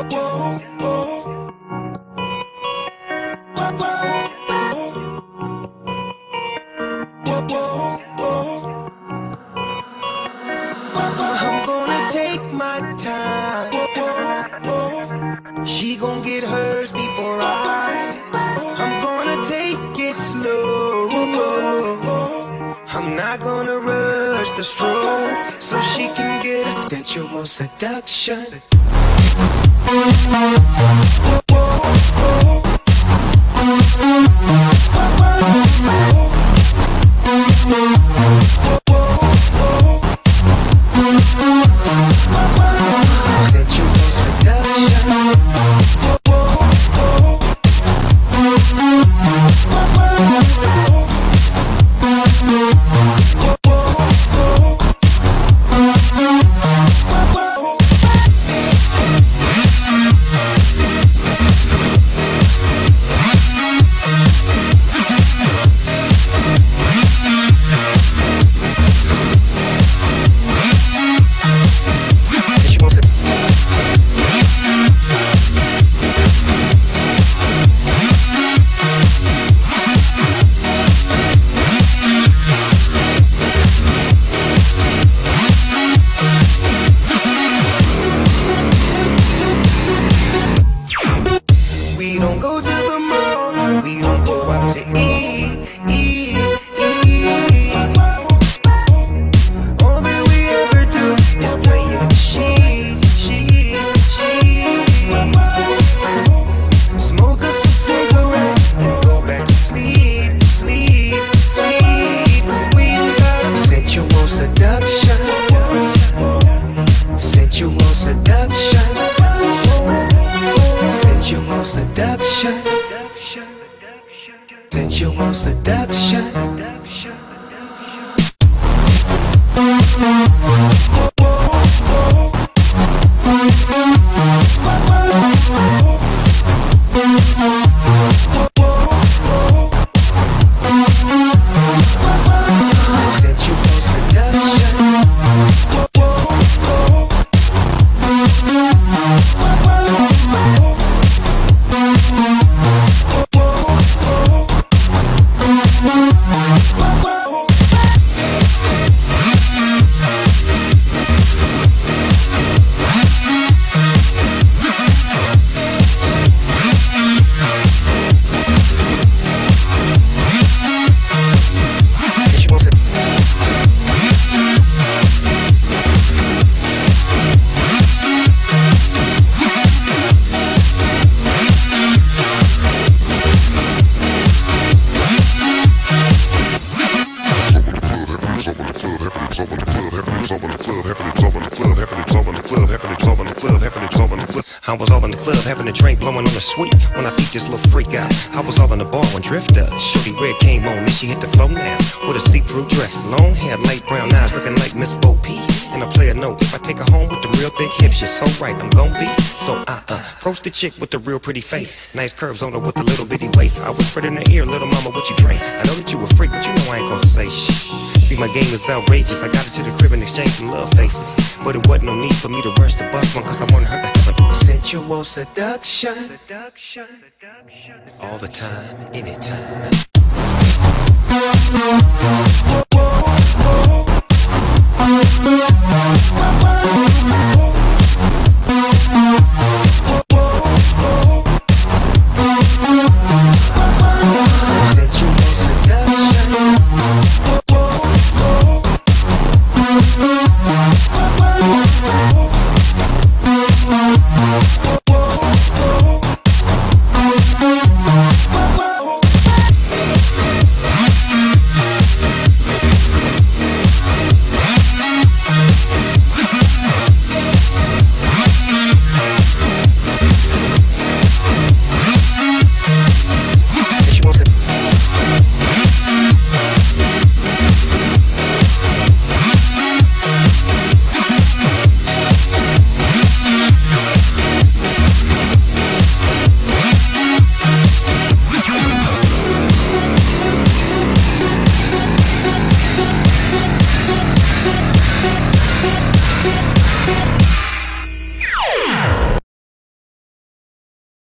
I'm gonna take my time. She gon' get hers before I'm gonna take it slow. I'm not gonna rush the stroke, so she can get a sensual seduction. We don't go to the mall, we don't go out to eat. All that we ever do is play in the sheets. Smoke us a cigarette, then go back to sleep. Cause we got sensual seduction. Sensual seduction. Sensual seduction. Sensual seduction. I was all in the club, having a drink, blowing on the sweet. When I peeped this little freak out, I was all in the bar when Drifter, Shorty Red came on, and she hit the floor now. With a see-through dress, long hair, light brown eyes, looking like Miss O.P. And I play a note, if I take her home with them real thick hips, you're so right, I'm gon' be. So approach the chick with the real pretty face, nice curves on her with a little bitty waist. I whispered in her ear, little mama, what you drink? I know that you a freak, but you know I ain't gon' say shh. See, my game is outrageous, I got her to the crib and exchanged some love faces. But it wasn't no need for me to rush the bus one, cause I wanted her to sensual seduction. All the time, anytime.